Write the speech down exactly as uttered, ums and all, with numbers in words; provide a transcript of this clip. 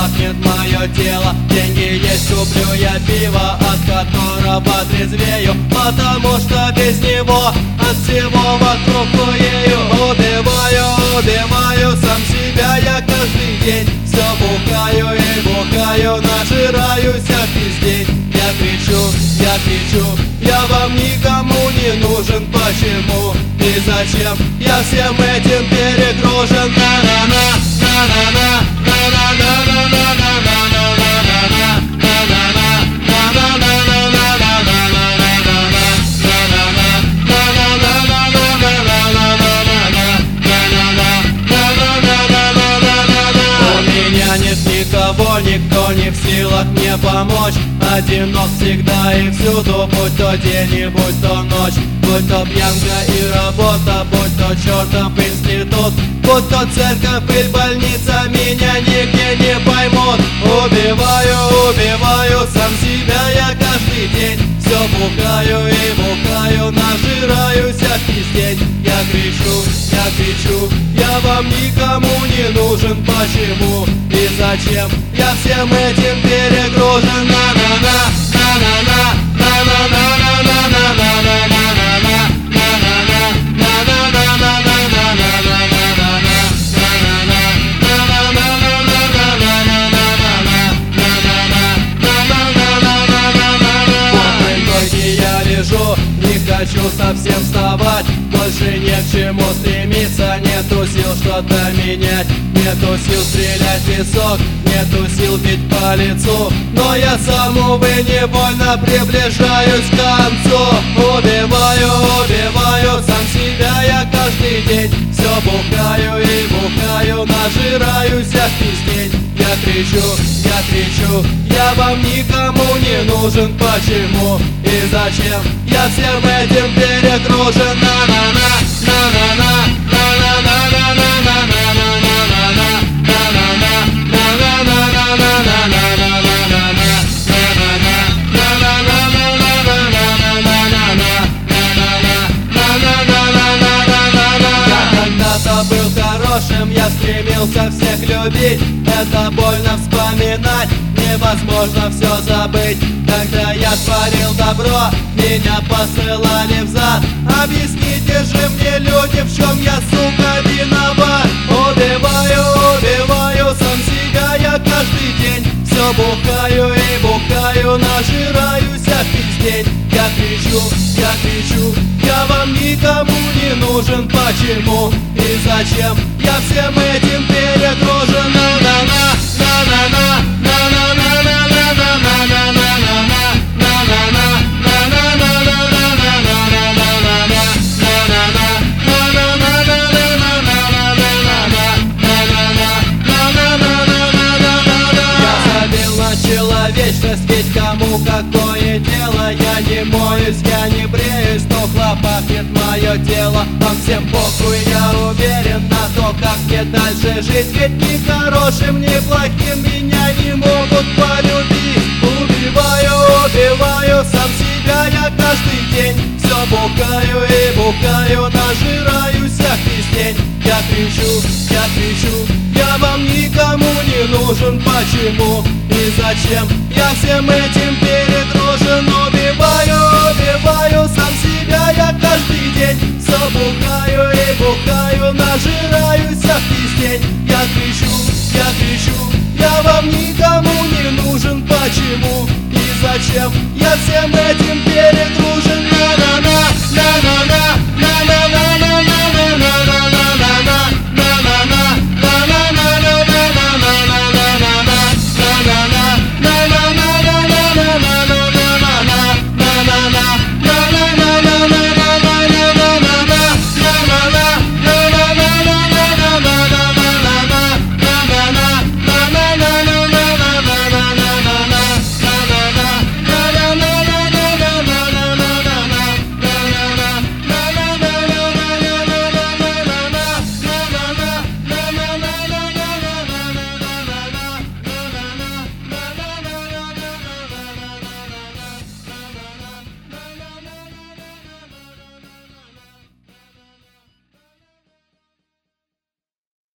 пахнет мое тело. Деньги есть, куплю я пиво, от которого трезвею, потому что без него от всего вокруг хуею. Убиваю, убиваю сам себя я каждый день. Все бухаю и бухаю, нажираюсь от пиздень. Я кричу, я кричу, я вам никому не нужен. Почему и зачем я всем этим перегружен? На-на-на, на-на-на, никого, никто не в силах мне помочь. Одинок всегда и всюду, будь то день и будь то ночь, будь то пьянка и работа, будь то чертов институт, будь то церковь или больница, меня нигде не поймут. Убиваю, убиваю сам себя я каждый день. Все бухаю и бухаю, нажираюсь от пиздень. Я кричу, я кричу, я вам никому не нужен. Почему и зачем я всем этим перегружен? На-на-на, на-на-на, не хочу совсем вставать, больше не к чему стремиться. Нету сил что-то менять, нету сил стрелять в висок, нету сил бить по лицу. Но я сам, увы, невольно приближаюсь к концу. Убиваю, убиваю сам себя я каждый день. Все бухаю и бухаю, нажираюсь от пиздень. Я кричу, я кричу, я вам никому не нужен. Почему и зачем я всем этим перегружен? На-на-на, на-на-на, на-на-на, на-на-на, был хорошим, я стремился всех любить. Это больно вспоминать, невозможно все забыть. Когда я творил добро, меня посылали взад. Объясните же мне, люди, в чем я, сука, виноват. Убиваю, убиваю сам себя я каждый день. Все бухаю и бухаю, нажираюсь от пиздень. Я кричу, я кричу, я вам никому не нужен. Почему и зачем я всем этим перегружен? На-на-на, на-на-на, на-на-на, на-на-на, на-на-на, человечность, ведь кому какое дело? Я не моюсь, я не бреюсь, но хлопахнет мое тело. Вам всем похуй, я уверен на то, как мне дальше жить. Ведь ни хорошим, ни плохим меня не могут полюбить. Убиваю, убиваю сам себя я каждый день. Все бухаю и бухаю, нажираюсь от пиздень. Я кричу, я кричу, я вам никому не нужен. Почему и зачем я всем этим перед